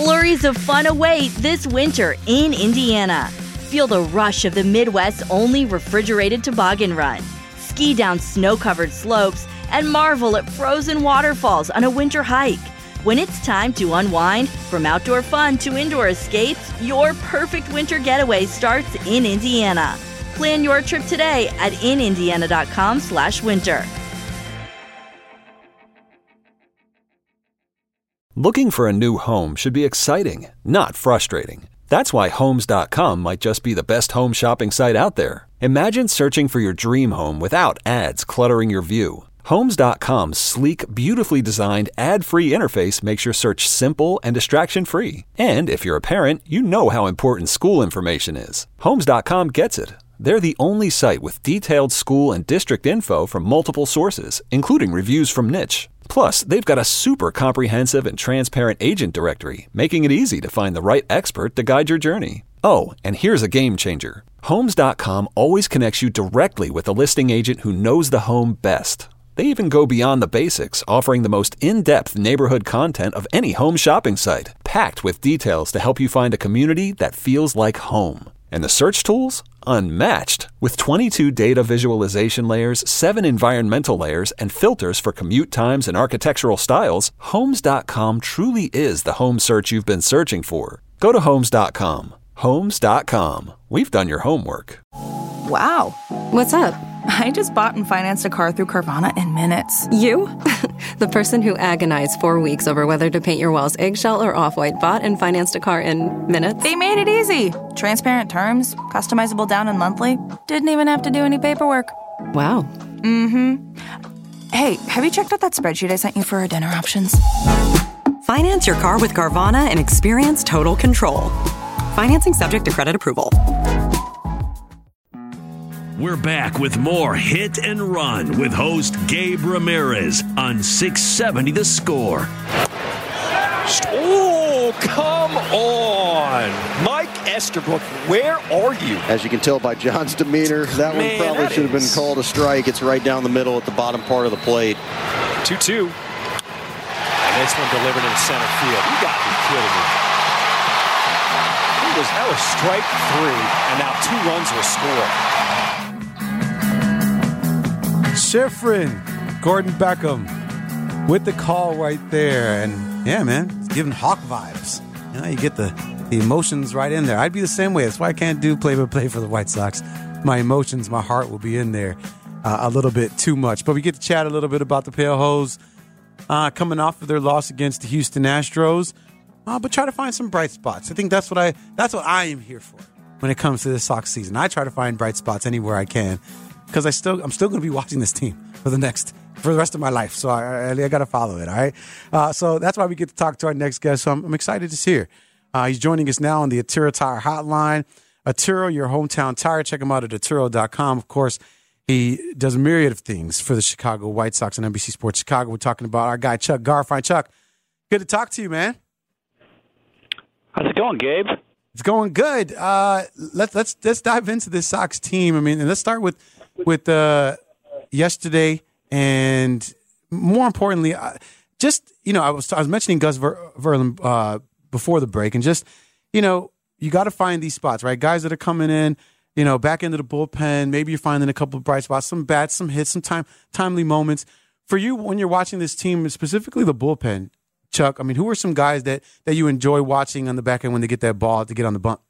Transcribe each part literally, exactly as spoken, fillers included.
Flurries of fun await this winter in Indiana. Feel the rush of the Midwest's only refrigerated toboggan run. Ski down snow-covered slopes and marvel at frozen waterfalls on a winter hike. When it's time to unwind, from outdoor fun to indoor escapes, your perfect winter getaway starts in Indiana. Plan your trip today at in indiana dot com slash winter. Looking for a new home should be exciting, not frustrating. That's why Homes dot com might just be the best home shopping site out there. Imagine searching for your dream home without ads cluttering your view. Homes dot com's sleek, beautifully designed, ad-free interface makes your search simple and distraction-free. And if you're a parent, you know how important school information is. Homes dot com gets it. They're the only site with detailed school and district info from multiple sources, including reviews from Niche. Plus, they've got a super comprehensive and transparent agent directory, making it easy to find the right expert to guide your journey. Oh, and here's a game changer. Homes dot com always connects you directly with a listing agent who knows the home best. They even go beyond the basics, offering the most in-depth neighborhood content of any home shopping site, packed with details to help you find a community that feels like home. And the search tools? Unmatched. With twenty-two data visualization layers, seven environmental layers, and filters for commute times and architectural styles, Homes dot com truly is the home search you've been searching for. Go to Homes dot com. Homes dot com. We've done your homework. Wow. What's up? I just bought and financed a car through Carvana in minutes. You? The person who agonized four weeks over whether to paint your walls eggshell or off-white bought and financed a car in minutes? They made it easy. Transparent terms, customizable down and monthly. Didn't even have to do any paperwork. Wow. Mm-hmm. Hey, have you checked out that spreadsheet I sent you for our dinner options? Finance your car with Carvana and experience total control. Financing subject to credit approval. We're back with more Hit and Run with host Gabe Ramirez on six seventy The Score. Oh, come on. Mike Esterbrook, where are you? As you can tell by John's demeanor, that Man, one probably that should have been is... called a strike. It's right down the middle at the bottom part of the plate. two two. This one delivered in center field. You got to be kidding me. Was, that was strike three, and now two runs will score. Schifrin, Gordon Beckham with the call right there. And yeah, man, it's giving Hawk vibes. You know, you get the, the emotions right in there. I'd be the same way. That's why I can't do play-by-play for the White Sox. My emotions, my heart will be in there uh, a little bit too much. But we get to chat a little bit about the Pale Hose uh, coming off of their loss against the Houston Astros. Uh, but try to find some bright spots. I think that's what I that's what I am here for when it comes to this Sox season. I try to find bright spots anywhere I can because I still I'm still going to be watching this team for the next for the rest of my life. So I I, I got to follow it. All right. Uh, so that's why we get to talk to our next guest. So I'm, I'm excited to see her. Uh, he's joining us now on the Atturo Tire Hotline. Atturo, your hometown tire. Check him out at atturo dot com. Of course, he does a myriad of things for the Chicago White Sox and N B C Sports Chicago. We're talking about our guy Chuck Garfien. Chuck, good to talk to you, man. How's it going, Gabe? It's going good. Uh, let's let's let's dive into this Sox team. I mean, and let's start with with uh, yesterday, and more importantly, uh, just you know, I was I was mentioning Gus Ver, Verlin uh, before the break, and just you know, you got to find these spots, right? Guys that are coming in, you know, back into the bullpen. Maybe you're finding a couple of bright spots, some bats, some hits, some time timely moments for you when you're watching this team, specifically the bullpen. Chuck, I mean, who are some guys that, that you enjoy watching on the back end when they get that ball to get on the bump?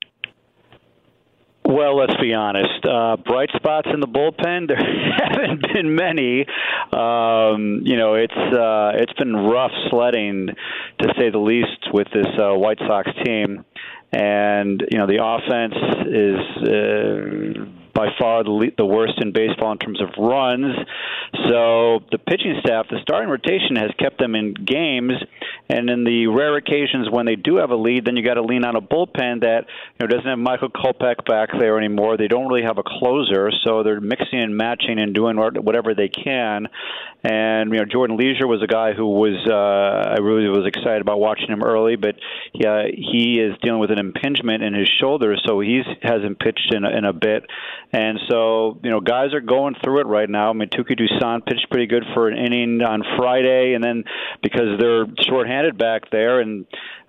Well, let's be honest. Uh, bright spots in the bullpen, there haven't been many. Um, you know, it's uh, it's been rough sledding, to say the least, with this uh, White Sox team. And, you know, the offense is uh, by far the, le- the worst in baseball in terms of runs. So the pitching staff, the starting rotation has kept them in games. And in the rare occasions when they do have a lead, then you got to lean on a bullpen that you know doesn't have Michael Kopech back there anymore. They don't really have a closer, so they're mixing and matching and doing whatever they can. And you know, Jordan Leisure was a guy who was uh, I really was excited about watching him early, but he, uh, he is dealing with an impingement in his shoulder, so he hasn't pitched in a, in a bit. And so you know, guys are going through it right now. I mean, Touki Toussaint pitched pretty good for an inning on Friday, and then because they're shorthanded back there, and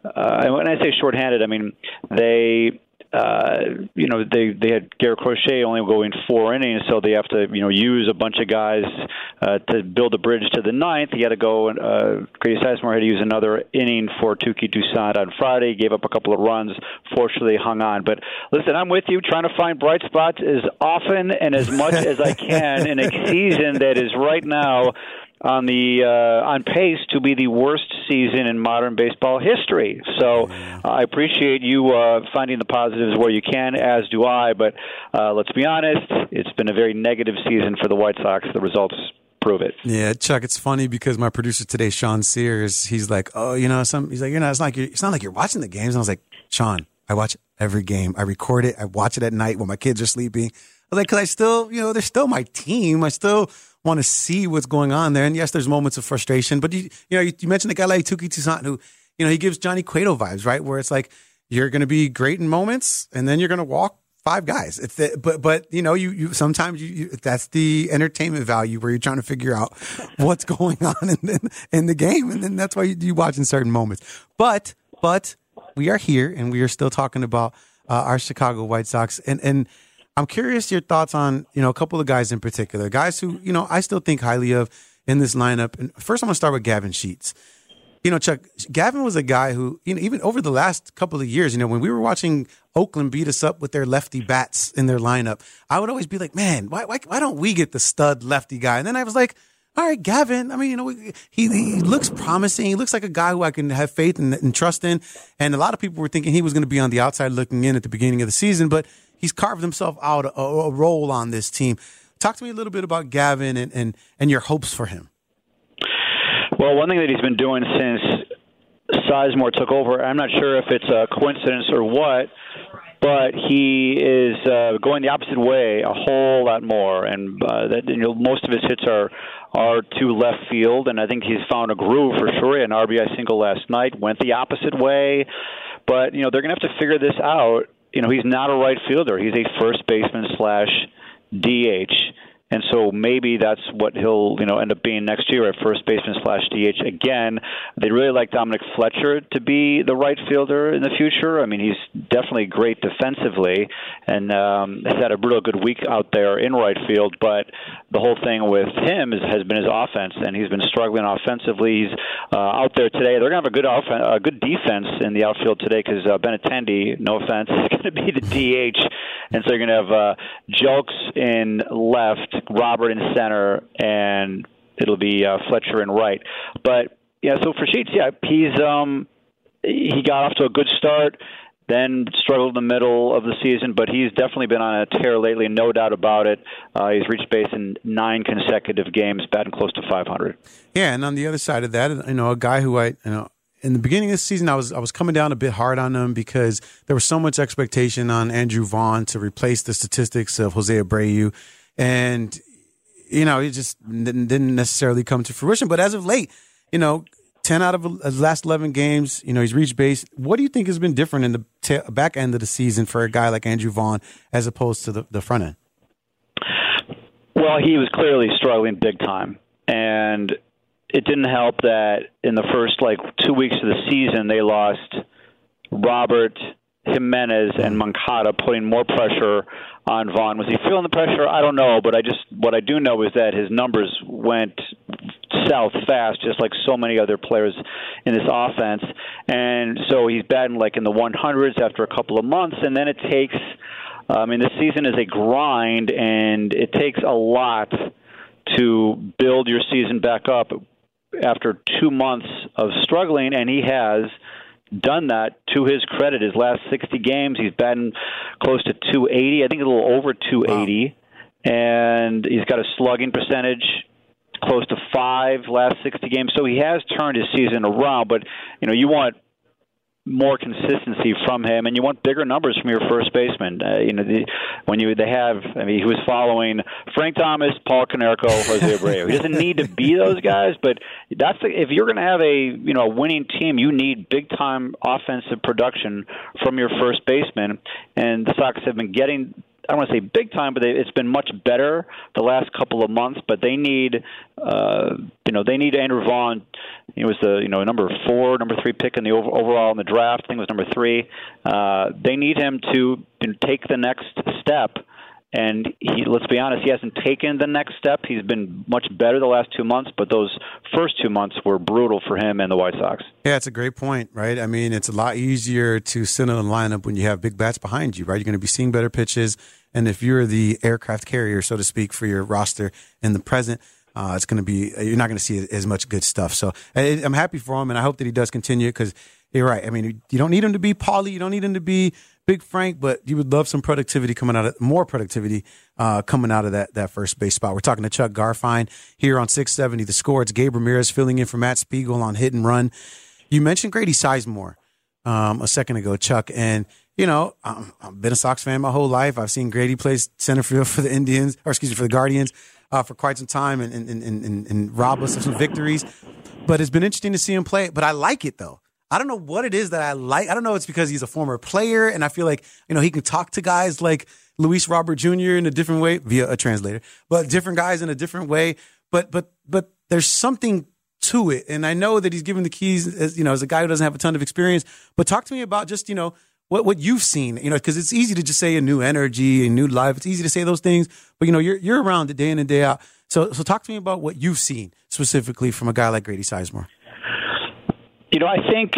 uh, and when I say shorthanded, I mean they. Uh, you know, they they had Garrett Crochet only going four innings, so they have to, you know, use a bunch of guys uh, to build a bridge to the ninth. He had to go, and uh, Grady Sizemore had to use another inning for Touki Toussaint on Friday. He gave up a couple of runs. Fortunately, hung on. But listen, I'm with you, trying to find bright spots as often and as much as I can in a season that is right now on the uh, on pace to be the worst season in modern baseball history. So uh, I appreciate you uh, finding the positives where you can, as do I. But uh, let's be honest, it's been a very negative season for the White Sox. The results prove it. Yeah, Chuck, it's funny because my producer today, Sean Sears, he's like, oh, you know, some. He's like, you know, it's not like you're, it's not like you're watching the games. And I was like, Sean, I watch every game. I record it. I watch it at night when my kids are sleeping. I was like, because I still, you know, they're still my team. I still want to see what's going on there. And yes, there's moments of frustration, but you, you know, you, you mentioned a guy like Touki Toussaint who, you know, he gives Johnny Cueto vibes, right? Where it's like, you're going to be great in moments and then you're going to walk five guys. It's the, but, but, you know, you, you, sometimes you, you, that's the entertainment value where you're trying to figure out what's going on in the, in the game. And then that's why you, you watch in certain moments. But, but we are here and we are still talking about uh, our Chicago White Sox. And, and, I'm curious your thoughts on, you know, a couple of guys in particular, guys who, you know, I still think highly of in this lineup. And first, I'm going to start with Gavin Sheets. You know, Chuck, Gavin was a guy who, you know, even over the last couple of years, you know, when we were watching Oakland beat us up with their lefty bats in their lineup, I would always be like, man, why, why, why don't we get the stud lefty guy? And then I was like, all right, Gavin, I mean, you know, he, he looks promising. He looks like a guy who I can have faith and, and trust in. And a lot of people were thinking he was going to be on the outside looking in at the beginning of the season, but he's carved himself out a, a role on this team. Talk to me a little bit about Gavin and, and, and your hopes for him. Well, one thing that he's been doing since Sizemore took over, I'm not sure if it's a coincidence or what, but he is uh, going the opposite way a whole lot more, and uh, that, you know, most of his hits are are to left field, and I think he's found a groove for sure. He had an R B I single last night, went the opposite way, but you know they're going to have to figure this out. You know, he's not a right fielder. He's a first baseman slash D H. And so maybe that's what he'll, you know, end up being next year at first baseman slash D H. Again, they really like Dominic Fletcher to be the right fielder in the future. I mean, he's definitely great defensively and um, has had a real good week out there in right field. But the whole thing with him is, has been his offense, and he's been struggling offensively. He's uh, out there today. They're going to have a good off- a good defense in the outfield today because uh, Benintendi, no offense, is going to be the D H. And so you're going to have uh, Jelks in left, Robert in center, and it'll be uh, Fletcher in right. But yeah, so for Sheets, yeah, he's um, he got off to a good start, then struggled in the middle of the season, but he's definitely been on a tear lately, no doubt about it. Uh, he's reached base in nine consecutive games, batting close to five hundred. Yeah, and on the other side of that, you know, a guy who I, you know, in the beginning of the season, I was I was coming down a bit hard on him because there was so much expectation on Andrew Vaughn to replace the statistics of Jose Abreu. And, you know, it just didn't necessarily come to fruition. But as of late, you know, ten out of the last eleven games, you know, he's reached base. What do you think has been different in the t- back end of the season for a guy like Andrew Vaughn as opposed to the, the front end? Well, he was clearly struggling big time. And it didn't help that in the first, like, two weeks of the season, they lost Robert, Jimenez, and Moncada, putting more pressure on Vaughn. Was he feeling the pressure? I don't know, but I just what I do know is that his numbers went south fast, just like so many other players in this offense. And so he's batting like in the one hundreds after a couple of months, and then it takes, I mean, this season is a grind, and it takes a lot to build your season back up after two months of struggling, and he has done that to his credit. His last sixty games, he's batting close to two eighty, I think a little over two eighty, wow. And he's got a slugging percentage close to five last sixty games. So he has turned his season around, but you know, you want more consistency from him, and you want bigger numbers from your first baseman. Uh, you know, the, when you they have, I mean, he was following Frank Thomas, Paul Konerko, Jose Abreu. He doesn't need to be those guys, but that's the, if you're going to have a you know a winning team, you need big time offensive production from your first baseman. And the Sox have been getting I don't want to say big time, but they, it's been much better the last couple of months. But they need, uh, you know, they need Andrew Vaughn. He was the, you know, number four, number three pick in the over, overall in the draft. I think it was number three. Uh, they need him to you know, take the next step. And he, let's be honest, he hasn't taken the next step. He's been much better the last two months, but those first two months were brutal for him and the White Sox. Yeah, it's a great point, right? I mean, it's a lot easier to sit in a lineup when you have big bats behind you, right? You're going to be seeing better pitches. And if you're the aircraft carrier, so to speak, for your roster in the present, uh, it's going to be, you're not going to see as much good stuff. So I, I'm happy for him, and I hope that he does continue because you're right. I mean, you don't need him to be Paulie. You don't need him to be Big Frank, but you would love some productivity coming out of more productivity uh, coming out of that that first base spot. We're talking to Chuck Garfien here on six seventy The Score. It's Gabe Ramirez filling in for Matt Spiegel on Hit and Run. You mentioned Grady Sizemore um, a second ago, Chuck, and you know I'm, I've been a Sox fan my whole life. I've seen Grady play center field for the Indians, or excuse me, for the Guardians uh, for quite some time, and and, and and and rob us of some victories. But it's been interesting to see him play. But I like it though. I don't know what it is that I like. I don't know if it's because he's a former player and I feel like, you know, he can talk to guys like Luis Robert Junior in a different way via a translator, but different guys in a different way. But, but, but there's something to it. And I know that he's given the keys as, you know, as a guy who doesn't have a ton of experience, but talk to me about just, you know, what, what you've seen, you know, because it's easy to just say a new energy, a new life. It's easy to say those things, but you know, you're, you're around it day in and day out. So, so talk to me about what you've seen specifically from a guy like Grady Sizemore. You know, I think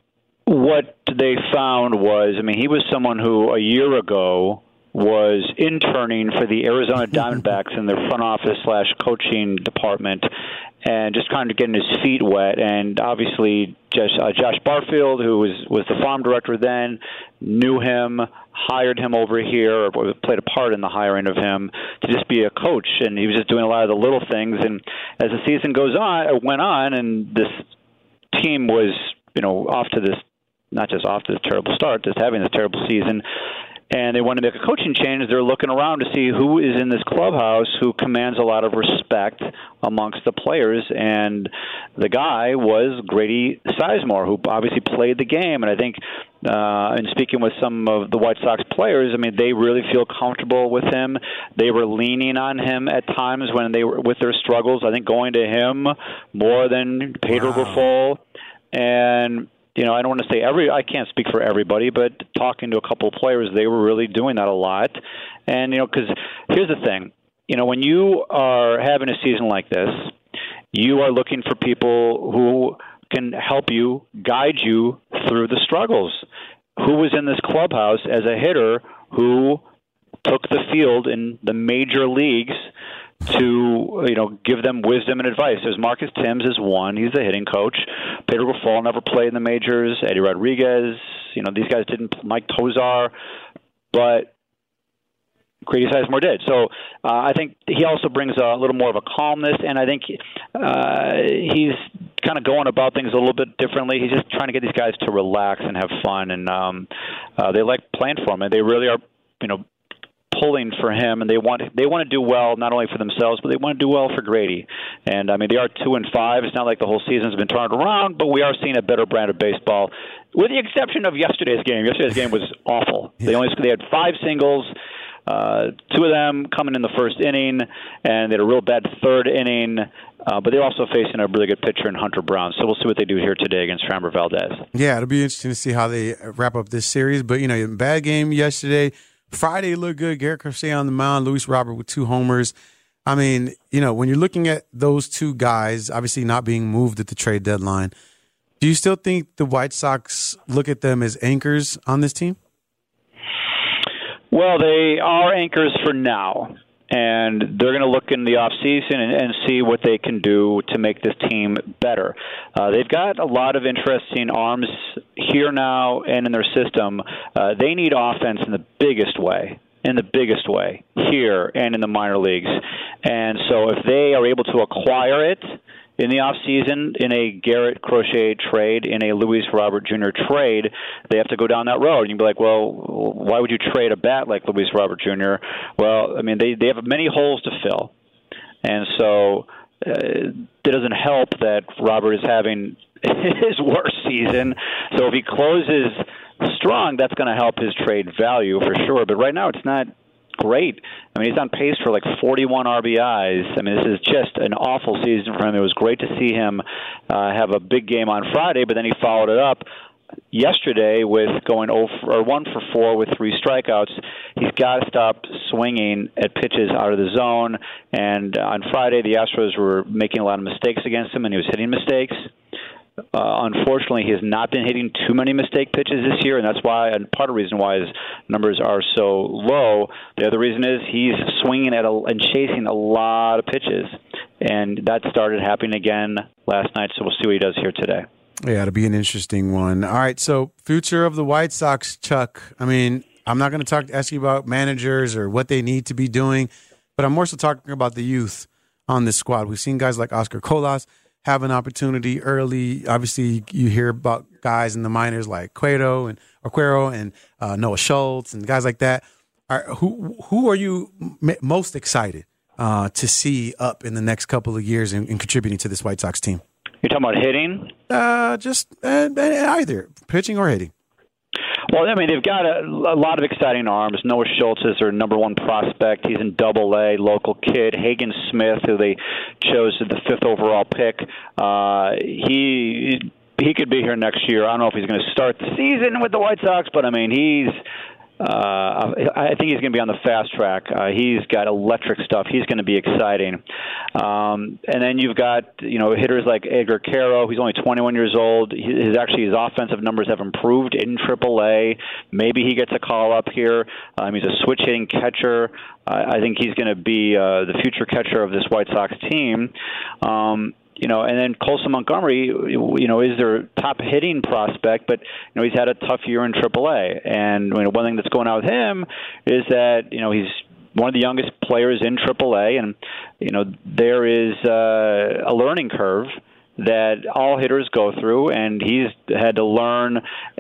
what they found was, I mean, he was someone who a year ago was interning for the Arizona Diamondbacks in their front office slash coaching department and just kind of getting his feet wet. And obviously, Josh, uh, Josh Barfield, who was, was the farm director then, knew him, hired him over here, or played a part in the hiring of him to just be a coach. And he was just doing a lot of the little things. And as the season goes on, it went on, and this team was, you know, off to this, not just off to this terrible start, just having this terrible season, and they want to make a coaching change. They're looking around to see who is in this clubhouse who commands a lot of respect amongst the players, and the guy was Grady Sizemore, who obviously played the game, and I think uh, in speaking with some of the White Sox players, I mean, they really feel comfortable with him. They were leaning on him at times when they were with their struggles, I think going to him more than Pedro wow. Grifol, and you know, I don't want to say every, I can't speak for everybody, but talking to a couple of players, they were really doing that a lot. And, you know, because here's the thing, you know, when you are having a season like this, you are looking for people who can help you, guide you through the struggles. Who was in this clubhouse as a hitter who took the field in the major leagues to, you know, give them wisdom and advice? There's Marcus Timms is one. He's the hitting coach. Pedro Grifol never played in the majors. Eddie Rodriguez, you know, these guys didn't. Mike Tosar, but Grady Sizemore did. So uh, I think he also brings a little more of a calmness, and I think uh, he's kind of going about things a little bit differently. He's just trying to get these guys to relax and have fun, and um, uh, they like playing for him, and they really are, you know, pulling for him, and they want they want to do well not only for themselves, but they want to do well for Grady. And I mean, they are two and five. It's not like the whole season's been turned around, but we are seeing a better brand of baseball, with the exception of yesterday's game. Yesterday's game was awful. They only they had five singles, uh, two of them coming in the first inning, and they had a real bad third inning. Uh, but they're also facing a really good pitcher in Hunter Brown. So we'll see what they do here today against Framber Valdez. Yeah, it'll be interesting to see how they wrap up this series. But you know, bad game yesterday. Friday looked good. Garrett Crochet on the mound. Luis Robert with two homers. I mean, you know, when you're looking at those two guys, obviously not being moved at the trade deadline, do you still think the White Sox look at them as anchors on this team? Well, they are anchors for now. And they're going to look in the offseason and, and see what they can do to make this team better. Uh, they've got a lot of interesting arms here now and in their system. Uh, they need offense in the biggest way, in the biggest way, here and in the minor leagues. And so if they are able to acquire it in the offseason, in a Garrett Crochet trade, in a Luis Robert Junior trade, they have to go down that road. And you'd be like, well, why would you trade a bat like Luis Robert Junior? Well, I mean, they, they have many holes to fill. And so uh, it doesn't help that Robert is having his worst season. So if he closes strong, that's going to help his trade value for sure. But right now it's not great. I mean, he's on pace for like forty-one R B Is. I mean, this is just an awful season for him. It was great to see him uh, have a big game on Friday, but then he followed it up yesterday with going oh for, or one for four with three strikeouts. He's got to stop swinging at pitches out of the zone. And on Friday, the Astros were making a lot of mistakes against him, and he was hitting mistakes. Uh, unfortunately, he has not been hitting too many mistake pitches this year, and that's why, and part of the reason why his numbers are so low. The other reason is he's swinging at a, and chasing a lot of pitches, and that started happening again last night. So we'll see what he does here today. Yeah, it'll be an interesting one. All right, so future of the White Sox, Chuck. I mean, I'm not going to talk ask you about managers or what they need to be doing, but I'm more so talking about the youth on this squad. We've seen guys like Oscar Colas have an opportunity early. Obviously, you hear about guys in the minors like Cuero and or Cuero and uh, Noah Schultz and guys like that. Are, who who are you m- most excited uh, to see up in the next couple of years and, and contributing to this White Sox team? You're talking about hitting? Uh, just uh, either pitching or hitting. Well, I mean, they've got a, a lot of exciting arms. Noah Schultz is their number one prospect. He's in Double A, local kid. Hagen Smith, who they chose as the fifth overall pick. Uh, he he could be here next year. I don't know if he's going to start the season with the White Sox, but I mean, he's. Uh, I think he's going to be on the fast track. Uh, he's got electric stuff. He's going to be exciting. Um, and then you've got, you know, hitters like Edgar Caro. He's only twenty-one years old. His actually his offensive numbers have improved in Triple A. Maybe he gets a call up here. Um, he's a switch hitting catcher. Uh, I think he's going to be uh, the future catcher of this White Sox team. Um, You know, and then Colson Montgomery, you know, is their top hitting prospect, but you know he's had a tough year in Triple A. And you know, one thing that's going on with him is that you know he's one of the youngest players in Triple A, and you know there is uh, a learning curve that all hitters go through, and he's had to learn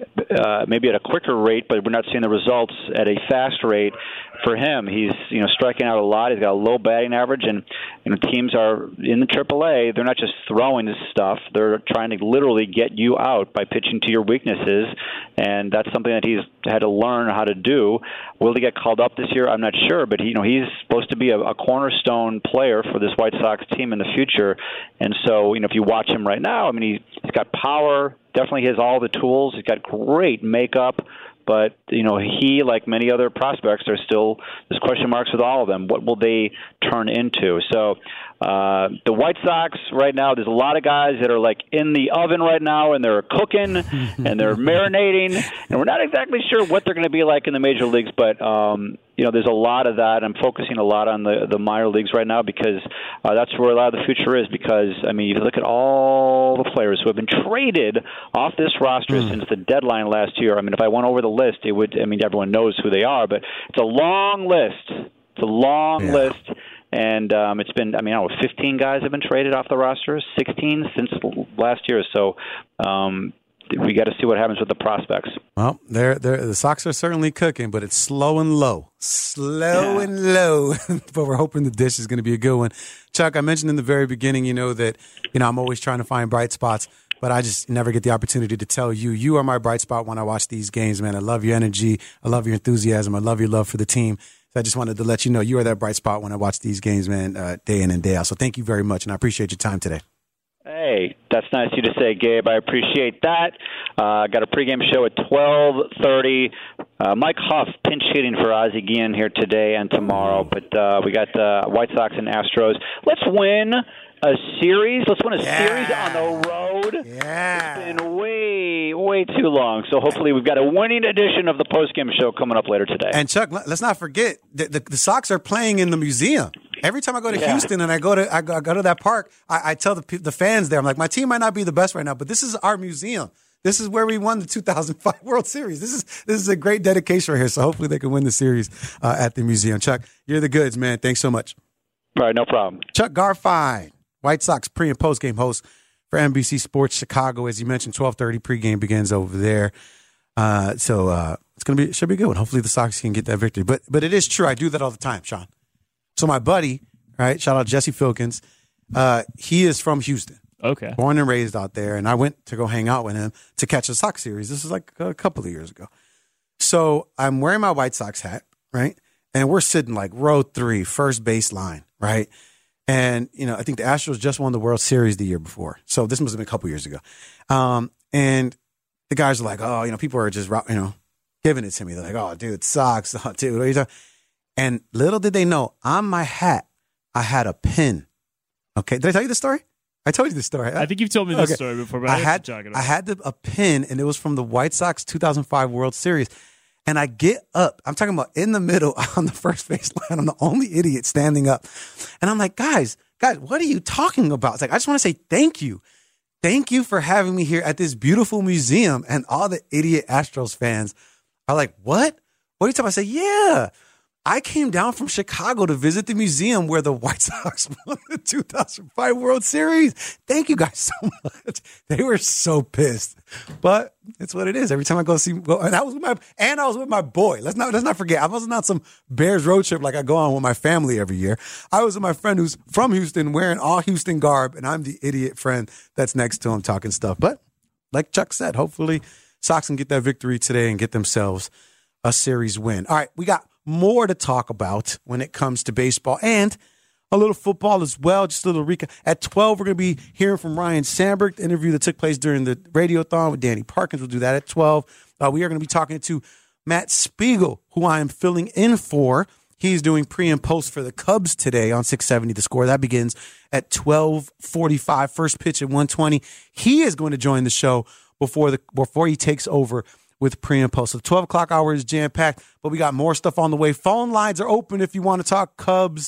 uh, maybe at a quicker rate, but we're not seeing the results at a fast rate for him. He's you know striking out a lot. He's got a low batting average, and you know teams are in the Triple A. They're not just throwing this stuff; they're trying to literally get you out by pitching to your weaknesses, and that's something that he's had to learn how to do. Will he get called up this year? I'm not sure, but he, you know he's supposed to be a, a cornerstone player for this White Sox team in the future, and so you know if you watch him right now, I mean he, he's got power. Definitely has all the tools. He's got great makeup. But, you know, he, like many other prospects, there's still there's question marks with all of them. What will they turn into? So uh, the White Sox right now, there's a lot of guys that are, like, in the oven right now, and they're cooking, and they're marinating, and we're not exactly sure what they're going to be like in the major leagues. But, um, you know, there's a lot of that. I'm focusing a lot on the, the minor leagues right now because uh, that's where a lot of the future is because, I mean, you look at all the players who have been traded off this roster mm. since the deadline last year. I mean, if I went over the list, it would, I mean, everyone knows who they are, but it's a long list. It's a long yeah. list. And um, it's been, I mean, I don't know, fifteen guys have been traded off the roster, sixteen since last year. So um, we got to see what happens with the prospects. Well, they're, they're, the Sox are certainly cooking, but it's slow and low. Slow yeah. and low. But we're hoping the dish is going to be a good one. Chuck, I mentioned in the very beginning, you know, that, you know, I'm always trying to find bright spots, but I just never get the opportunity to tell you. You are my bright spot when I watch these games, man. I love your energy. I love your enthusiasm. I love your love for the team. So I just wanted to let you know you are that bright spot when I watch these games, man, uh, day in and day out. So thank you very much, and I appreciate your time today. Hey, that's nice of you to say, Gabe. I appreciate that. Uh, got a pregame show at twelve thirty. Uh, Mike Huff pinch hitting for Ozzie Guillen here today and tomorrow. But uh, we got uh, White Sox and Astros. Let's win a series. Let's win a yeah. series on the road. Yeah. It's been way, way too long. So hopefully we've got a winning edition of the postgame show coming up later today. And Chuck, let's not forget, the, the, the Sox are playing in the museum. Every time I go to yeah. Houston and I go to I go, I go to that park, I, I tell the the fans there, I'm like, my team might not be the best right now, but this is our museum. This is where we won the two thousand five World Series. This is this is a great dedication right here. So hopefully they can win the series uh, at the museum. Chuck, you're the goods, man. Thanks so much. All right, no problem. Chuck Garfien, White Sox pre and post game host for N B C Sports Chicago. As you mentioned, twelve thirty pregame begins over there. Uh, so uh, it's gonna be it should be a good one. Hopefully the Sox can get that victory. But but it is true. I do that all the time, Sean. So my buddy, right, shout out Jesse Filkins, uh, he is from Houston. Okay. Born and raised out there. And I went to go hang out with him to catch a Sox series. This is like a couple of years ago. So I'm wearing my White Sox hat, right? and we're sitting like row three, first baseline, right? And, you know, I think the Astros just won the World Series the year before. So this must have been a couple years ago. Um, and the guys are like, oh, you know, people are just, you know, giving it to me. They're like, oh, dude, it sucks. Oh, dude, what are you talking? And little did they know, on my hat, I had a pin. Okay. Did I tell you the story? I told you the story. I think you've told me this okay. story before, but I, I had, about I had the, a pin, and it was from the White Sox two thousand five World Series. And I get up. I'm talking about in the middle on the first base line. I'm the only idiot standing up. And I'm like, guys, guys, what are you talking about? It's like, I just want to say thank you. Thank you for having me here at this beautiful museum. And all the idiot Astros fans are like, what? What are you talking about? I say, yeah. I came down from Chicago to visit the museum where the White Sox won the two thousand five World Series. Thank you guys so much. They were so pissed, but it's what it is. Every time I go see, go, and I was with my, and I was with my boy. Let's not, let's not forget. I wasn't on some Bears road trip like I go on with my family every year. I was with my friend who's from Houston, wearing all Houston garb, and I'm the idiot friend that's next to him talking stuff. But like Chuck said, hopefully Sox can get that victory today and get themselves a series win. All right, we got more to talk about when it comes to baseball and a little football as well. Just a little recap. At twelve, we're going to be hearing from Ryan Sandberg, the interview that took place during the Radiothon with Danny Parkins. We'll do that at twelve. Uh, we are going to be talking to Matt Spiegel, who I am filling in for. He's doing pre and post for the Cubs today on six seventy The Score. That begins at twelve forty-five. First pitch at one twenty. He is going to join the show before the before he takes over with pre and post. So the twelve o'clock hour is jam-packed, but we got more stuff on the way. Phone lines are open if you want to talk Cubs,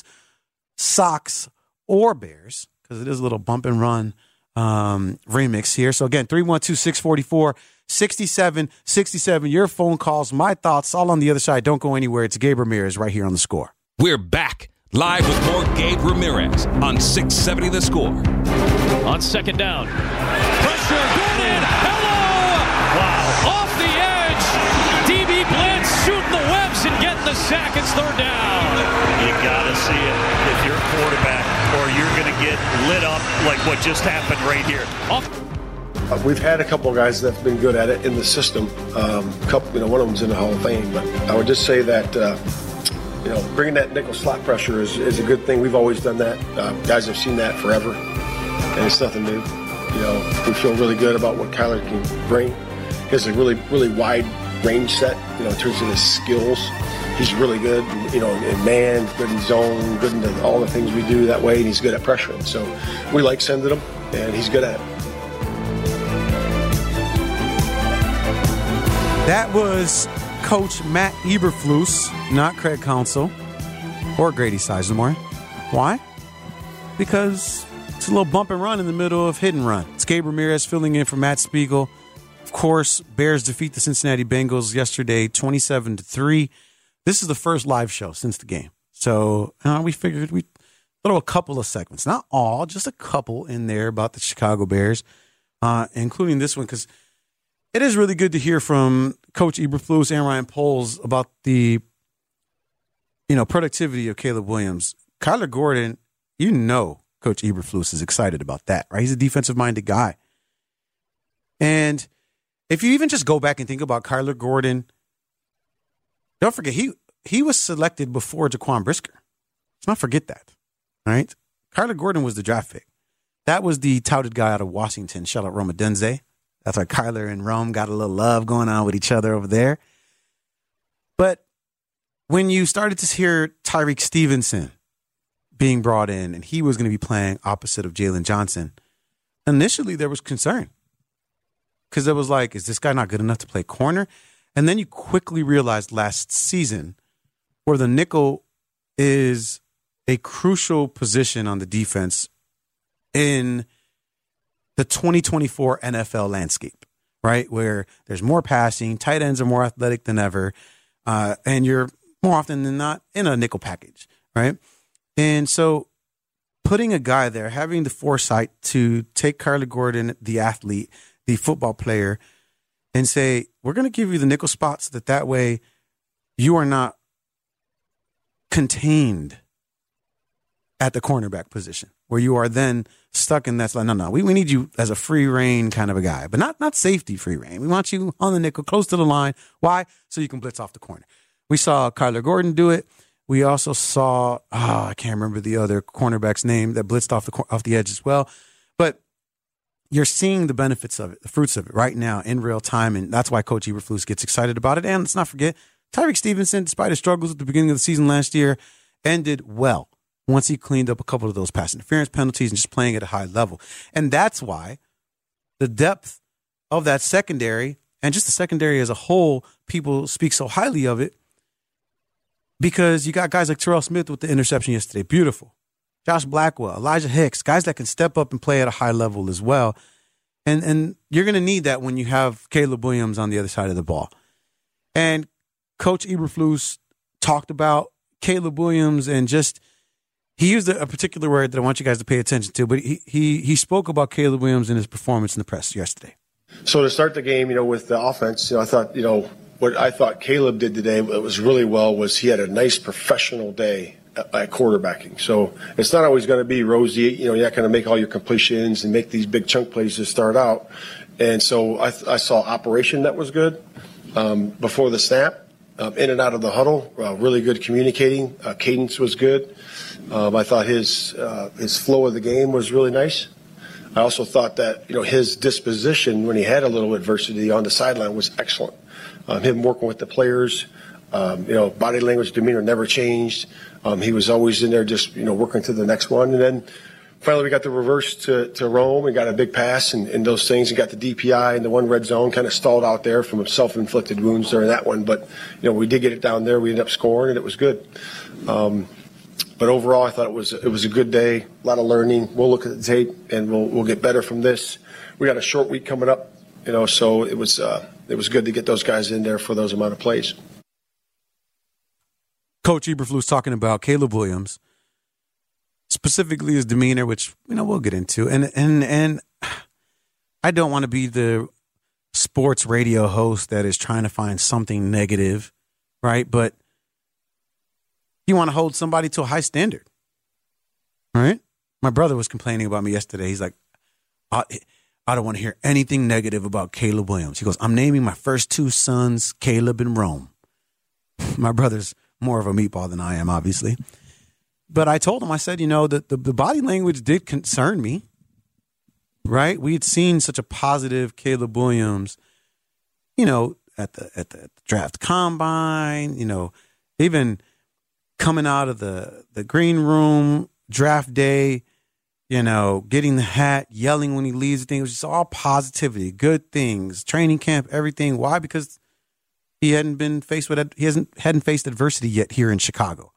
Sox, or Bears, because it is a little bump and run um, remix here. So again, three one two, six four four, six seven six seven. Your phone calls, my thoughts, all on the other side. Don't go anywhere. It's Gabe Ramirez right here on The Score. We're back live with more Gabe Ramirez on six seventy The Score. On second down. Pressure, Gordon, hello! Wow. Off the edge. D B Blitz shooting the webs and getting the sack. It's third down. You got to see it if you're a quarterback, or you're going to get lit up like what just happened right here. Off. Uh, we've had a couple of guys that've been good at it in the system. Um, couple, you know, one of them's in the Hall of Fame, but I would just say that uh, you know, bringing that nickel slot pressure is, is a good thing. We've always done that. Uh, guys have seen that forever, and it's nothing new. You know, we feel really good about what Kyler can bring. He has a really, really wide range set, you know, in terms of his skills. He's really good, you know, in man, good in zone, good in all the things we do that way, and he's good at pressuring. So we like sending him, and he's good at it. That was Coach Matt Eberflus, not Craig Counsell or Grady Sizemore. Why? Because it's a little bump and run in the middle of hit and run. It's Gabe Ramirez filling in for Matt Spiegel. Of course, Bears defeat the Cincinnati Bengals yesterday, twenty-seven to three. This is the first live show since the game. So uh, we figured we'd throw a couple of segments, not all, just a couple in there about the Chicago Bears, uh, including this one, because it is really good to hear from Coach Eberflus and Ryan Poles about the, you know, productivity of Caleb Williams. Kyler Gordon, you know Coach Eberflus is excited about that, right? He's a defensive-minded guy. And if you even just go back and think about Kyler Gordon, don't forget, he he was selected before Jaquan Brisker. Let's not forget that, right? Kyler Gordon was the draft pick. That was the touted guy out of Washington, shout out Rome Odunze. That's why Kyler and Rome got a little love going on with each other over there. But when you started to hear Tyreek Stevenson being brought in and he was going to be playing opposite of Jalen Johnson, initially there was concern. Because it was like, is this guy not good enough to play corner? And then you quickly realized last season where the nickel is a crucial position on the defense in the twenty twenty-four N F L landscape, right? Where there's more passing, tight ends are more athletic than ever, uh, and you're more often than not in a nickel package, right? And so putting a guy there, having the foresight to take Kyler Gordon, the athlete, the football player, and say, we're going to give you the nickel spots that that way you are not contained at the cornerback position, where you are then stuck in that. No, no, we, we need you as a free reign kind of a guy, but not, not safety free reign. We want you on the nickel, close to the line. Why? So you can blitz off the corner. We saw Kyler Gordon do it. We also saw, oh, I can't remember the other cornerback's name that blitzed off the off the edge as well. But you're seeing the benefits of it, the fruits of it right now in real time, and that's why Coach Eberflus gets excited about it. And let's not forget, Tyreek Stevenson, despite his struggles at the beginning of the season last year, ended well once he cleaned up a couple of those pass interference penalties and just playing at a high level. And that's why the depth of that secondary and just the secondary as a whole, people speak so highly of it, because you got guys like Terrell Smith with the interception yesterday. Beautiful. Josh Blackwell, Elijah Hicks, guys that can step up and play at a high level as well. And and you're going to need that when you have Caleb Williams on the other side of the ball. And Coach Eberflus talked about Caleb Williams and just, he used a, a particular word that I want you guys to pay attention to, but he, he, he spoke about Caleb Williams and his performance in the press yesterday. So to start the game, you know, with the offense, you know, I thought, you know, what I thought Caleb did today that was really well was he had a nice professional day at, at quarterbacking. So it's not always going to be rosy. You know, you're not going to make all your completions and make these big chunk plays to start out. And so I, I saw operation that was good um, before the snap, um, in and out of the huddle, uh, really good communicating. Uh, cadence was good. Um, I thought his uh, his flow of the game was really nice. I also thought that, you know, his disposition when he had a little adversity on the sideline was excellent. Um, him working with the players, um, you know, body language, demeanor never changed. Um, he was always in there just, you know, working to the next one. And then finally we got the reverse to, to Rome and got a big pass and, and those things and got the D P I and the one red zone, kind of stalled out there from self-inflicted wounds during that one. But, you know, we did get it down there. We ended up scoring and it was good. Um, but overall, I thought it was it was a good day, a lot of learning. We'll look at the tape and we'll we'll get better from this. We got a short week coming up, you know, so it was uh, it was good to get those guys in there for those amount of plays. Coach Eberflus talking about Caleb Williams, specifically his demeanor, which, you know, we'll get into. And and and I don't want to be the sports radio host that is trying to find something negative, right? But you want to hold somebody to a high standard, right? My brother was complaining about me yesterday. He's like, I, I don't want to hear anything negative about Caleb Williams. He goes, I'm naming my first two sons Caleb and Rome. My brother's more of a meatball than I am, obviously. But I told him, I said, you know, the, the, the body language did concern me, right? We had seen such a positive Caleb Williams, you know, at the at the draft combine, you know, even coming out of the, the green room, draft day, you know, getting the hat, yelling when he leaves the thing. It was just all positivity, good things, training camp, everything. Why? Because he hadn't been faced with, he hasn't hadn't faced adversity yet here in Chicago.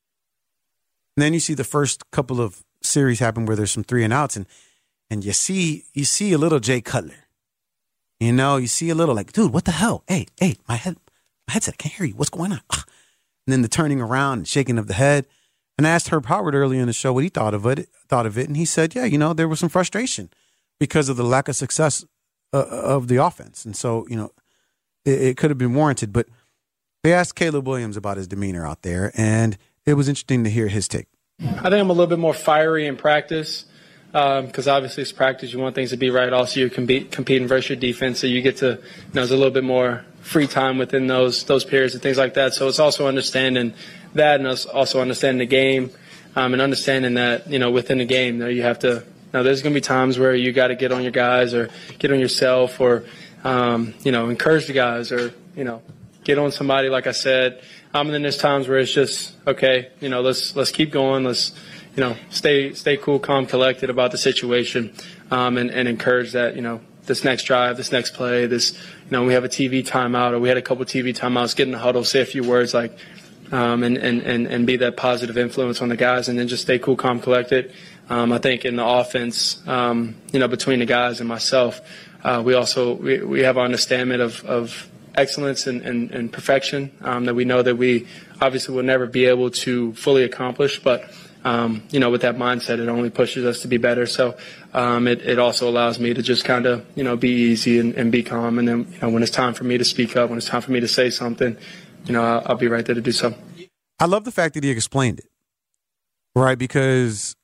And then you see the first couple of series happen where there's some three and outs, and and you see you see a little Jay Cutler. You know, you see a little like, dude, what the hell? Hey, hey, my head, my headset, I can't hear you. What's going on? And then the turning around and shaking of the head. And I asked Herb Howard earlier in the show what he thought of it, thought of it, and he said, yeah, you know, there was some frustration because of the lack of success uh, of the offense. And so, you know, it, it could have been warranted. But they asked Caleb Williams about his demeanor out there, and it was interesting to hear his take. I think I'm a little bit more fiery in practice because um, obviously it's practice. You want things to be right. Also, you're compete, competing versus your defense, so you get to, you know, there's a little bit more free time within those those periods and things like that. So it's also understanding that, and also understanding the game, um, and understanding that, you know, within the game, you know, you have to. Now, there's going to be times where you got to get on your guys or get on yourself or, um, you know, encourage the guys or, you know, get on somebody, like I said. Um, and then there's times where it's just, okay, you know, let's let's keep going. Let's, you know, stay stay cool, calm, collected about the situation, um, and, and encourage that, you know, this next drive, this next play, this, you know, we have a T V timeout or we had a couple T V timeouts, get in the huddle, say a few words like, um, and, and, and, and be that positive influence on the guys, and then just stay cool, calm, collected. Um, I think in the offense, um, you know, between the guys and myself, uh, we also we, we have our understanding of, of excellence and, and, and perfection um, that we know that we obviously will never be able to fully accomplish, but um, you know, with that mindset, it only pushes us to be better. So um, it, it also allows me to just kind of, you know, be easy and, and be calm. And then, you know, when it's time for me to speak up, when it's time for me to say something, you know, I'll, I'll be right there to do so. I love the fact that he explained it, right? Because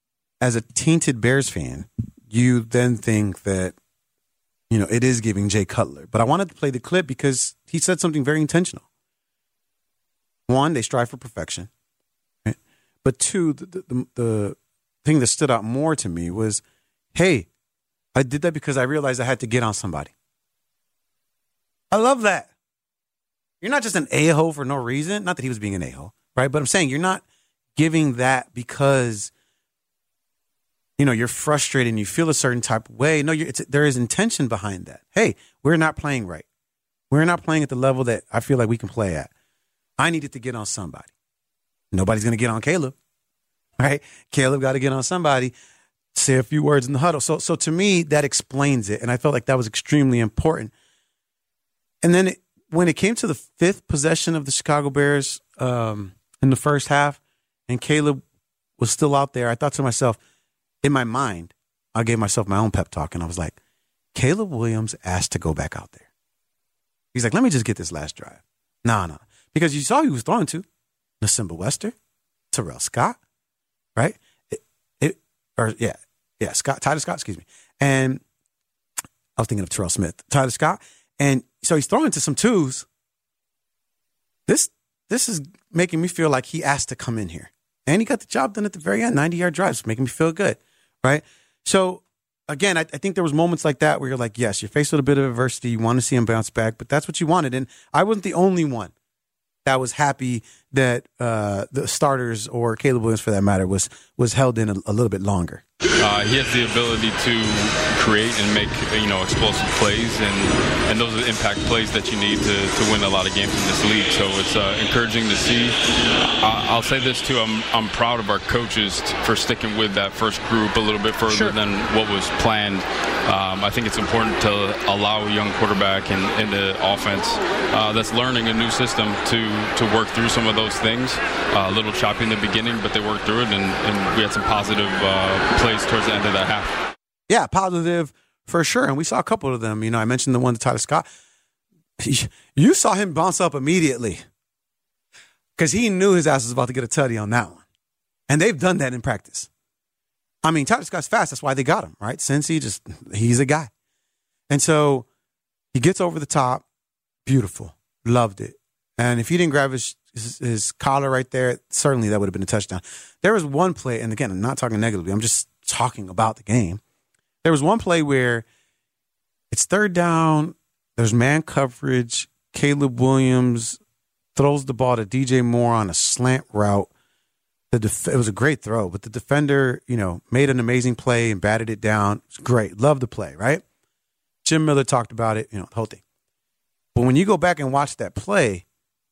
as a tainted Bears fan, you then think that, you know, it is giving Jay Cutler. But I wanted to play the clip because he said something very intentional. One, they strive for perfection. But two, the, the, the thing that stood out more to me was, hey, I did that because I realized I had to get on somebody. I love that. You're not just an a-hole for no reason. Not that he was being an a-hole, right? But I'm saying you're not giving that because, you know, you're frustrated and you feel a certain type of way. No, you're, it's, there is intention behind that. Hey, we're not playing right. We're not playing at the level that I feel like we can play at. I needed to get on somebody. Nobody's going to get on Caleb, right? Caleb got to get on somebody, say a few words in the huddle. So, so to me, that explains it. And I felt like that was extremely important. And then it, when it came to the fifth possession of the Chicago Bears um, in the first half, and Caleb was still out there, I thought to myself, in my mind, I gave myself my own pep talk, and I was like, Caleb Williams asked to go back out there. He's like, let me just get this last drive. No, no. Because you saw who he was throwing to. Nasimba Wester, Terrell Scott, right? It, it, or, yeah, yeah, Scott, Tyler Scott, excuse me. And I was thinking of Terrell Smith, Tyler Scott. And so he's throwing to some twos. This, this is making me feel like he asked to come in here. And he got the job done at the very end, ninety-yard drives, making me feel good, right? So, again, I, I think there was moments like that where you're like, yes, you're faced with a bit of adversity. You want to see him bounce back, but that's what you wanted. And I wasn't the only one that was happy that uh, the starters, or Caleb Williams for that matter, was was held in a, a little bit longer. Uh, he has the ability to create and make, you know, explosive plays, and, and those are the impact plays that you need to, to win a lot of games in this league. So it's uh, encouraging to see. Uh, I'll say this too: I'm I'm proud of our coaches t- for sticking with that first group a little bit further sure. than what was planned. Um, I think it's important to allow a young quarterback in, in the offense uh, that's learning a new system to to work through some of those things. Uh, a little choppy in the beginning, but they worked through it, and, and we had some positive uh, plays towards the end of that half. Yeah, positive for sure. And we saw a couple of them. You know, I mentioned the one to Tyler Scott. You saw him bounce up immediately because he knew his ass was about to get a tutty on that one. And they've done that in practice. I mean, Tyler Scott's fast. That's why they got him, right? Since he just, he's a guy. And so he gets over the top. Beautiful. Loved it. And if he didn't grab his, his, his collar right there, certainly that would have been a touchdown. There was one play, and again, I'm not talking negatively. I'm just talking about the game. There was one play where it's third down. There's man coverage. Caleb Williams throws the ball to D J Moore on a slant route. The def- it was a great throw, but the defender, you know, made an amazing play and batted it down. It's great. Love the play, right? Jim Miller talked about it, you know, the whole thing. But when you go back and watch that play,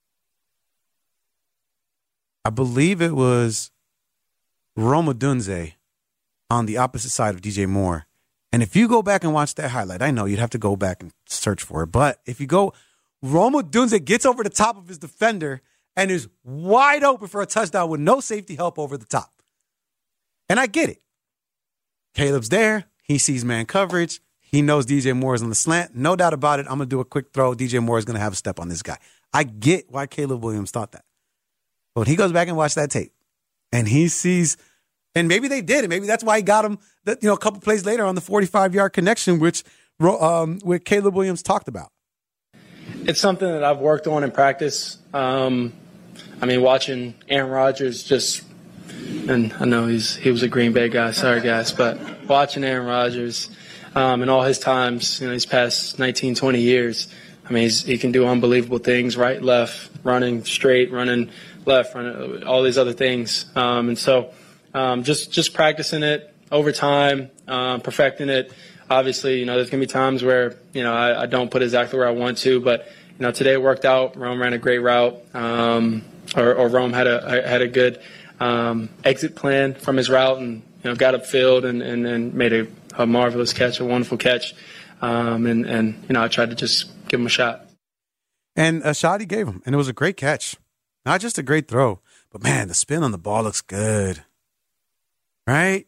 I believe it was Rome Odunze on the opposite side of D J Moore. And if you go back and watch that highlight, I know you'd have to go back and search for it. But if you go, Rome Odunze gets over the top of his defender and is wide open for a touchdown with no safety help over the top. And I get it. Caleb's there. He sees man coverage. He knows D J Moore is on the slant. No doubt about it. I'm going to do a quick throw. D J Moore is going to have a step on this guy. I get why Caleb Williams thought that. But when he goes back and watches that tape and he sees, and maybe they did it. Maybe that's why he got him, you know, a couple plays later on the forty-five-yard connection, which um, which Caleb Williams talked about. It's something that I've worked on in practice. Um, I mean, watching Aaron Rodgers just, and I know he's he was a Green Bay guy, sorry guys, but watching Aaron Rodgers um, and all his times, you know, these past nineteen, twenty years, I mean, he's, he can do unbelievable things, right, left, running straight, running left, running, all these other things. Um, and so um, just just practicing it over time, um, perfecting it. Obviously, you know, there's going to be times where, you know, I, I don't put exactly where I want to, but, you know, today it worked out. Rome ran a great route, um, or, or Rome had a had a good um, exit plan from his route and, you know, got upfield and, and, and made a, a marvelous catch, a wonderful catch. Um, and, and, you know, I tried to just give him a shot. And a shot he gave him, and it was a great catch. Not just a great throw, but, man, the spin on the ball looks good. Right?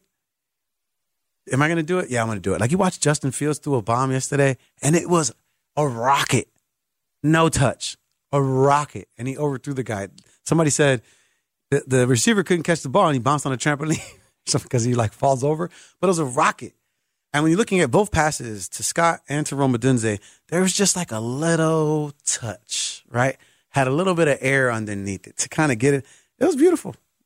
Am I going to do it? Yeah, I'm going to do it. Like, you watched Justin Fields throw a bomb yesterday, and it was a rocket. No touch. A rocket. And he overthrew the guy. Somebody said the, the receiver couldn't catch the ball, and he bounced on a trampoline because he, like, falls over. But it was a rocket. And when you're looking at both passes to Scott and to Rome Odunze, there was just like a little touch, right? Had a little bit of air underneath it to kind of get it. It was beautiful.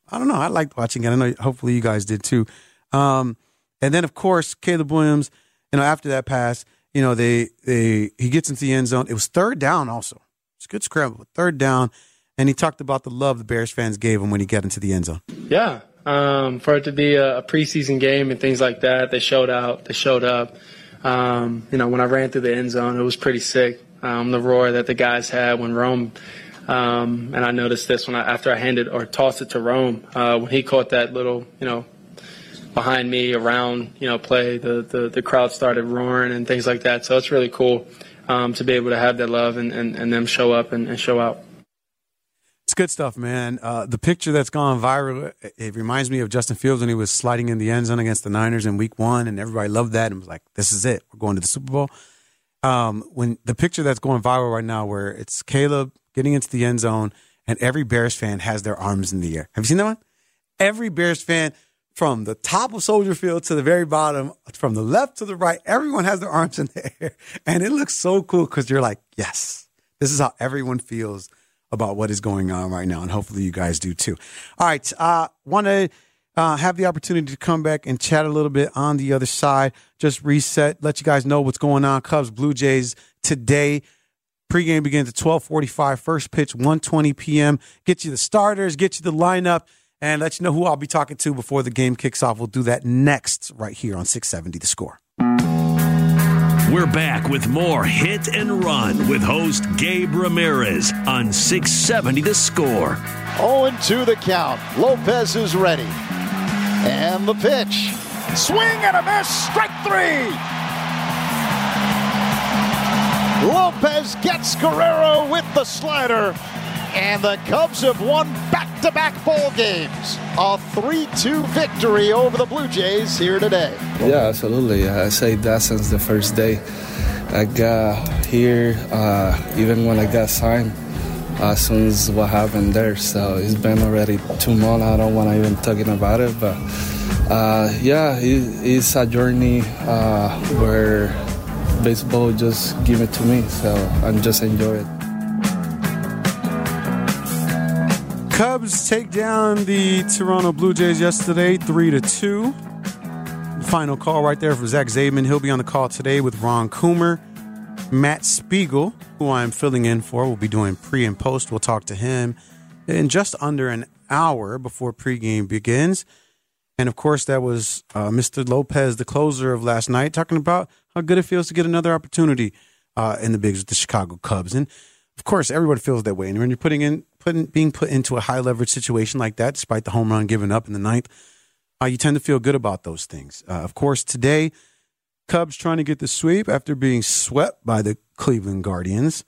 I don't know. I liked watching it. I know hopefully you guys did too. Um, and then, of course, Caleb Williams, you know, after that pass, you know, they they he gets into the end zone. It was third down also. It's a good scramble. Third down. And he talked about the love the Bears fans gave him when he got into the end zone. Yeah. Um, for it to be a, a preseason game and things like that, they showed out. They showed up. Um, you know, when I ran through the end zone, it was pretty sick. Um, the roar that the guys had when Rome um, and I noticed this when I, after I handed or tossed it to Rome, uh, when he caught that little, you know, behind me around, you know, play, the, the, the crowd started roaring and things like that. So it's really cool um, to be able to have that love and, and, and them show up and, and show out. It's good stuff, man. Uh, the picture that's gone viral, it reminds me of Justin Fields when he was sliding in the end zone against the Niners in week one, and everybody loved that and was like, this is it. We're going to the Super Bowl. Um, when the picture that's going viral right now where it's Caleb getting into the end zone and every Bears fan has their arms in the air. Have you seen that one? Every Bears fan from the top of Soldier Field to the very bottom, from the left to the right, everyone has their arms in the air. And it looks so cool because you're like, yes, this is how everyone feels about what is going on right now, and hopefully you guys do too. All right, uh, want to uh, have the opportunity to come back and chat a little bit on the other side. Just reset, let you guys know what's going on. Cubs, Blue Jays today. Pregame begins at twelve forty-five. First pitch, one twenty p.m. Get you the starters, get you the lineup, and let you know who I'll be talking to before the game kicks off. We'll do that next right here on six seventy The Score. We're back with more Hit and Run with host Gabe Ramirez on six seventy The Score. oh and two the count. Lopez is ready. And the pitch. Swing and a miss. Strike three. Lopez gets Guerrero with the slider. And the Cubs have won back-to-back ball games. A three two victory over the Blue Jays here today. Yeah, absolutely. I say that since the first day I got here, uh, even when I got signed, uh, as soon as what happened there. So it's been already two months. I don't want to even talking about it, but uh, yeah, it, it's a journey uh, where baseball just give it to me. So I'm just enjoy it. Cubs take down the Toronto Blue Jays yesterday, three to two. Final call right there for Zach Zaidman. He'll be on the call today with Ron Coomer. Matt Spiegel, who I'm filling in for, will be doing pre and post. We'll talk to him in just under an hour before pregame begins. And, of course, that was uh, Mister Lopez, the closer of last night, talking about how good it feels to get another opportunity uh, in the bigs with the Chicago Cubs. And, of course, everybody feels that way. And when you're putting in, putting, being put into a high-leverage situation like that, despite the home run given up in the ninth, uh, you tend to feel good about those things. Uh, of course, today, Cubs trying to get the sweep after being swept by the Cleveland Guardians.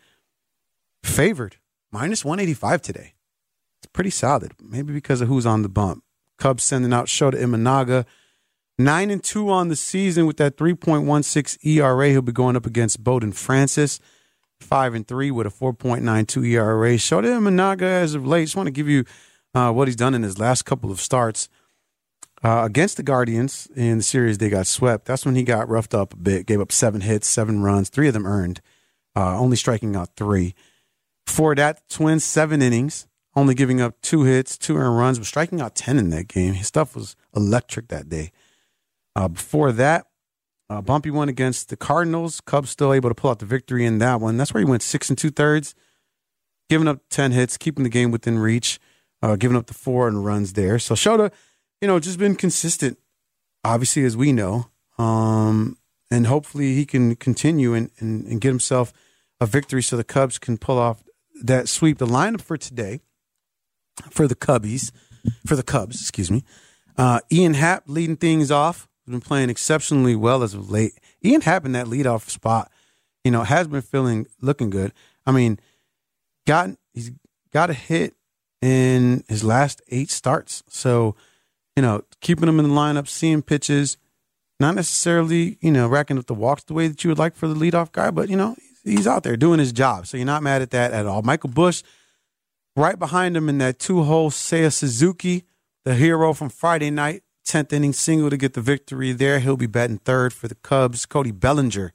Favored, minus one eighty-five today. It's pretty solid, maybe because of who's on the bump. Cubs sending out Shota Imanaga, nine and two on the season with that three point one six E R A. He'll be going up against Bowden Francis, five and three with a four point nine two E R A. Shota Imanaga, as of late, just want to give you uh, what he's done in his last couple of starts uh, against the Guardians in the series. They got swept. That's when he got roughed up a bit. Gave up seven hits, seven runs, three of them earned, uh, only striking out three. Before that, Twins seven innings. Only giving up two hits, two earned runs, but striking out ten in that game. His stuff was electric that day. Uh, before that, uh, bumpy one against the Cardinals. Cubs still able to pull out the victory in that one. That's where he went six and two thirds, giving up ten hits, keeping the game within reach, uh, giving up the four and runs there. So Shota, you know, just been consistent, obviously, as we know. Um, and hopefully he can continue and, and, and get himself a victory so the Cubs can pull off that sweep. The lineup for today, for the Cubbies, for the Cubs, excuse me. Uh, Ian Happ leading things off. He's been playing exceptionally well as of late. Ian Happ in that leadoff spot, you know, has been feeling, looking good. I mean, got he's got a hit in his last eight starts. So, you know, keeping him in the lineup, seeing pitches, not necessarily, you know, racking up the walks the way that you would like for the leadoff guy, but, you know, he's out there doing his job. So you're not mad at that at all. Michael Busch, right behind him in that two-hole, Seiya Suzuki, the hero from Friday night, tenth inning single to get the victory there. He'll be batting third for the Cubs. Cody Bellinger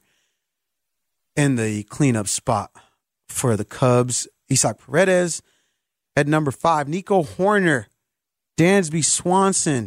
in the cleanup spot for the Cubs. Isaac Paredes at number five. Nico Hoerner Dansby Swanson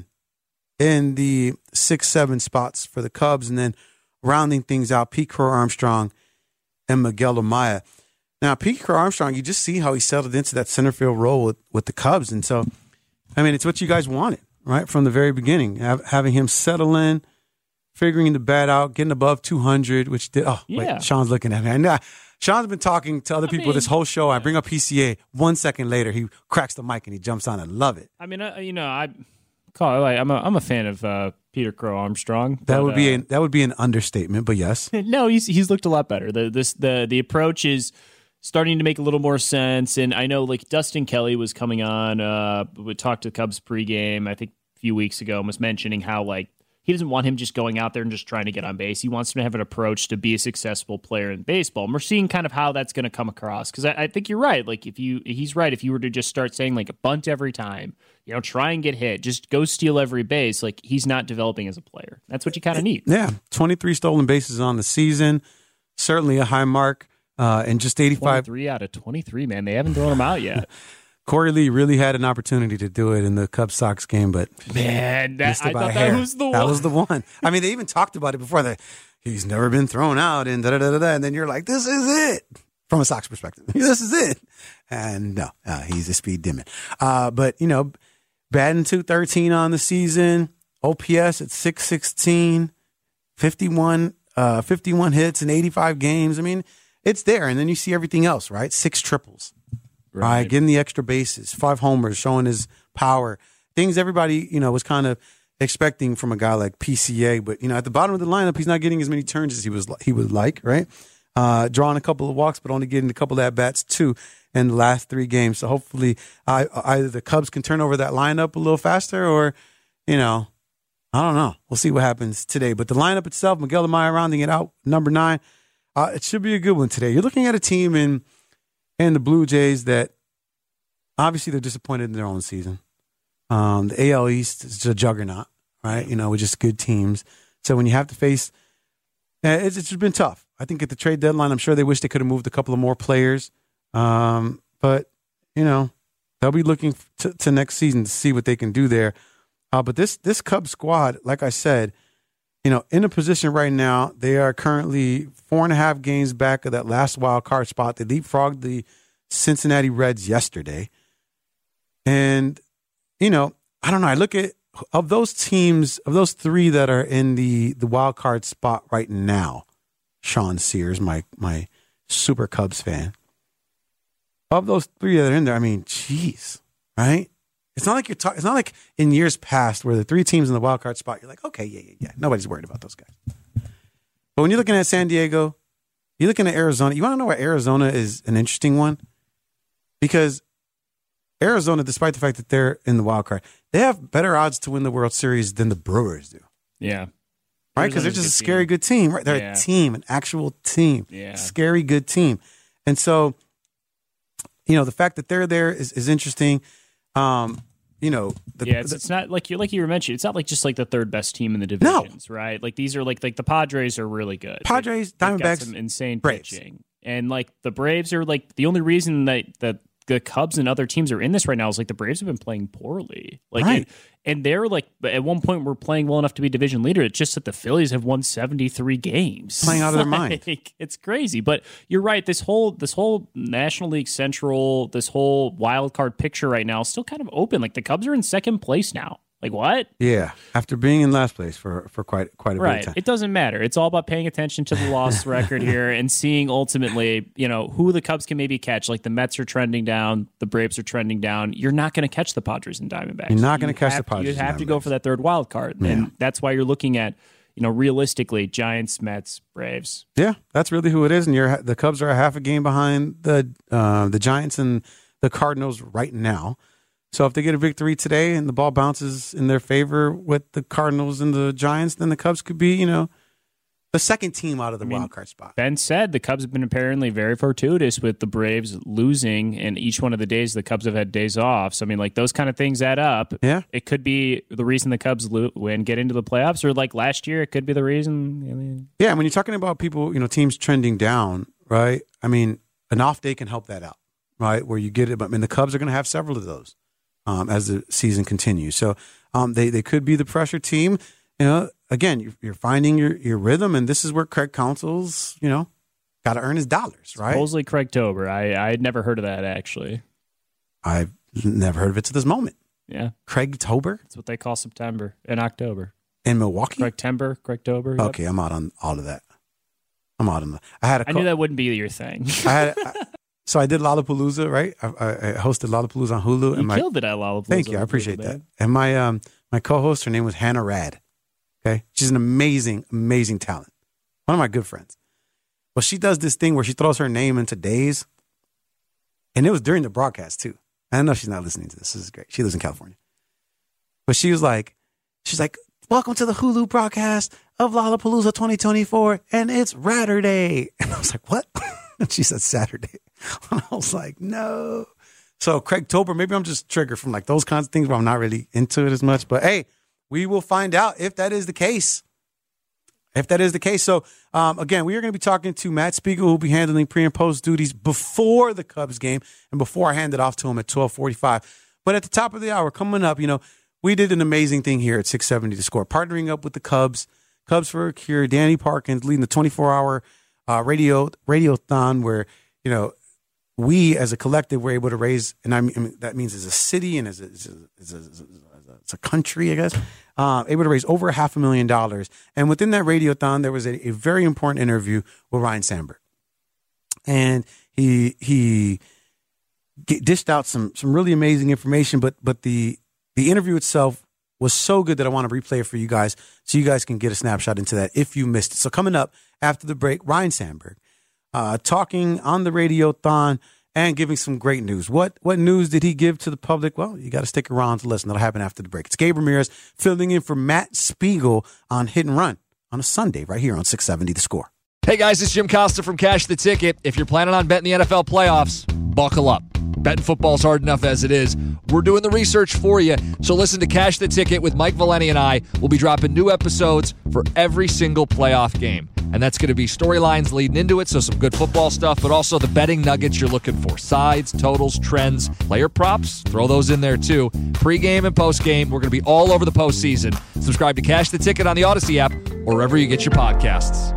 in the six, seven spots for the Cubs, and then rounding things out, Pete Crow-Armstrong and Miguel Amaya. Now, Pete Crow-Armstrong, you just see how he settled into that center field role with, with the Cubs. And so, I mean, it's what you guys wanted, right, from the very beginning, have, having him settle in, figuring the bat out, getting above two hundred, which did. Oh, yeah. wait, Sean's looking at me. I know. Sean's been talking to other I people mean, this whole show. I bring up P C A. One second later, he cracks the mic and he jumps on. I love it. I mean, uh, you know, I call it like I'm a I'm a fan of uh, Peter Crow-Armstrong. That but, would be uh, a, that would be an understatement, but yes. no, he's he's looked a lot better. The this the the approach is starting to make a little more sense. And I know like Dustin Kelly was coming on. Uh, we talked to the Cubs pregame, I think a few weeks ago, and was mentioning how like he doesn't want him just going out there and just trying to get on base. He wants him to have an approach to be a successful player in baseball. And we're seeing kind of how that's going to come across. Because I, I think you're right. Like if you, he's right. If you were to just start saying like a bunt every time, you know, try and get hit, just go steal every base. Like he's not developing as a player. That's what you kind of need. Yeah, twenty-three stolen bases on the season, certainly a high mark. Uh, and just eighty-five. twenty-three out of twenty-three, man. They haven't thrown him out yet. Corey Lee really had an opportunity to do it in the Cubs Sox game, but man, that, I thought that was the one. That was the one. I mean, they even talked about it before. That he's never been thrown out, and da da da da. And then you're like, "This is it." From a Sox perspective, this is it. And no, uh, he's a speed demon. Uh, but you know, batting two thirteen on the season, O P S at six sixteen, fifty-one, uh, fifty-one hits in eighty-five games. I mean, it's there. And then you see everything else, right? Six triples. Right. right, getting the extra bases, five homers, showing his power. Things everybody, you know, was kind of expecting from a guy like P C A. But, you know, at the bottom of the lineup, he's not getting as many turns as he was he would like, right? Uh, drawing a couple of walks, but only getting a couple of at-bats, too, in the last three games. So hopefully uh, either the Cubs can turn over that lineup a little faster or, you know, I don't know. We'll see what happens today. But the lineup itself, Miguel Amaya rounding it out, number nine, uh, it should be a good one today. You're looking at a team in – and the Blue Jays that obviously they're disappointed in their own season. Um, the A L East is a juggernaut, right? You know, with just good teams. So when you have to face, it's, it's been tough. I think at the trade deadline, I'm sure they wish they could have moved a couple of more players. Um, but, you know, they'll be looking to, to next season to see what they can do there. Uh, but this this Cubs squad, like I said, you know, in a position right now, they are currently four and a half games back of that last wild card spot. They leapfrogged the Cincinnati Reds yesterday. And, you know, I don't know. I look at, of those teams, of those three that are in the, the wild card spot right now, Sean Sears, my, my super Cubs fan, of those three that are in there, I mean, geez, right? It's not like you're talking. It's not like in years past where the three teams in the wild card spot, you're like, okay, yeah, yeah, yeah. Nobody's worried about those guys. But when you're looking at San Diego, you're looking at Arizona. You want to know why Arizona is an interesting one? Because Arizona, despite the fact that they're in the wild card, they have better odds to win the World Series than the Brewers do. Yeah. Right? Because they're just a scary good team. Right? They're Yeah. a team, an actual team. Yeah. Scary good team. And so, you know, the fact that they're there is, is interesting. Um, you know, the, yeah, it's, the, it's not like you like you were mentioning. It's not like just like the third best team in the divisions, right? Like these are like like the Padres are really good. Padres, They've- they've got Diamondbacks, some insane Braves. pitching, and like the Braves are like the only reason that that the Cubs and other teams are in this right now is like the Braves have been playing poorly, like Right. and, and they're like at one point we're playing well enough to be division leader. It's just that the Phillies have won seventy-three games, Playing out of their mind. Like, it's crazy, but you're right. This whole this whole National League Central, this whole wild card picture right now is still kind of open. Like the Cubs are in second place now. Like what? yeah, after being in last place for, for quite quite a bit Right. of time. It doesn't matter. It's all about paying attention to the loss record here and seeing ultimately, you know, who the Cubs can maybe catch. Like the Mets are trending down, the Braves are trending down. You're not going to catch the Padres and Diamondbacks. You're not gonna You catch the have- Padres You and have to go for that third wild card, Yeah. and that's why you're looking at, you know, realistically, Giants, Mets, Braves. Yeah, that's really who it is. And you're the Cubs are a half a game behind the uh, the Giants and the Cardinals right now. So if they get a victory today and the ball bounces in their favor with the Cardinals and the Giants, then the Cubs could be, you know, the second team out of the I mean, wild card spot. Ben said the Cubs have been apparently very fortuitous with the Braves losing, and each one of the days the Cubs have had days off. So, I mean, like those kind of things add up. Yeah. It could be the reason the Cubs lo- win, get into the playoffs, or like last year, it could be the reason. I mean, Yeah, when you're talking about people, you know, teams trending down, right? I mean, an off day can help that out, right? Where you get it. I mean, the Cubs are going to have several of those. um, as the season continues. So um, they they could be the pressure team. You know, again, you're, you're finding your your rhythm, and this is where Craig Counsell's, you know, got to earn his dollars, right? Supposedly Craig Tober. I I had never heard of that actually. I've never heard of it to this moment. Yeah, Craig Tober. That's what they call September and October in Milwaukee. Craig Timber, Craig Tober. Yep. Okay, I'm out on all of that. I'm out on that. I had a. I knew that wouldn't be your thing. I had. I, so I did Lollapalooza, right? I, I, I hosted Lollapalooza on Hulu. You and my, killed it at Lollapalooza. Thank you, I appreciate that. And my um my co-host, her name was Hannah Rad. Okay, she's an amazing, amazing talent. One of my good friends. Well, she does this thing where she throws her name into days, and it was during the broadcast too. I know she's not listening to this. This is great. She lives in California. But she was like, she's like, welcome to the Hulu broadcast of Lollapalooza twenty twenty-four, and it's Ratterday. And I was like, what? And she said Saturday. And I was like, no. So Craig Tober, maybe I'm just triggered from like those kinds of things where I'm not really into it as much. But hey, we will find out if that is the case. If that is the case. So, um, again, we are going to be talking to Matt Spiegel, who will be handling pre and post duties before the Cubs game and before I hand it off to him at twelve forty-five. But at the top of the hour, coming up, you know, we did an amazing thing here at six seventy The Score, partnering up with the Cubs, Cubs for a Cure, Danny Parkins leading the twenty-four hour uh, radio radiothon where, you know, we as a collective were able to raise, and I mean, that means as a city and as a, as a, as a, as a, as a country, I guess, uh, able to raise over half a million dollars. And within that radiothon, there was a, a very important interview with Ryne Sandberg. And he he dished out some some really amazing information, but but the the interview itself was so good that I want to replay it for you guys so you guys can get a snapshot into that if you missed it. So coming up after the break, Ryne Sandberg uh, talking on the radiothon and giving some great news. What what news did he give to the public? Well, you got to stick around to listen. That'll happen after the break. It's Gabe Ramirez filling in for Matt Spiegel on Hit and Run on a Sunday right here on six seventy The Score. Hey guys, it's Jim Costa from Cash the Ticket. If you're planning on betting the N F L playoffs, buckle up. Betting football's hard enough as it is. We're doing the research for you. So listen to Cash the Ticket with Mike Valeni and I. We'll be dropping new episodes for every single playoff game. And that's going to be storylines leading into it, so some good football stuff, but also the betting nuggets you're looking for. Sides, totals, trends, player props, throw those in there too. Pre-game and post-game, we're going to be all over the postseason. Subscribe to Cash the Ticket on the Odyssey app or wherever you get your podcasts.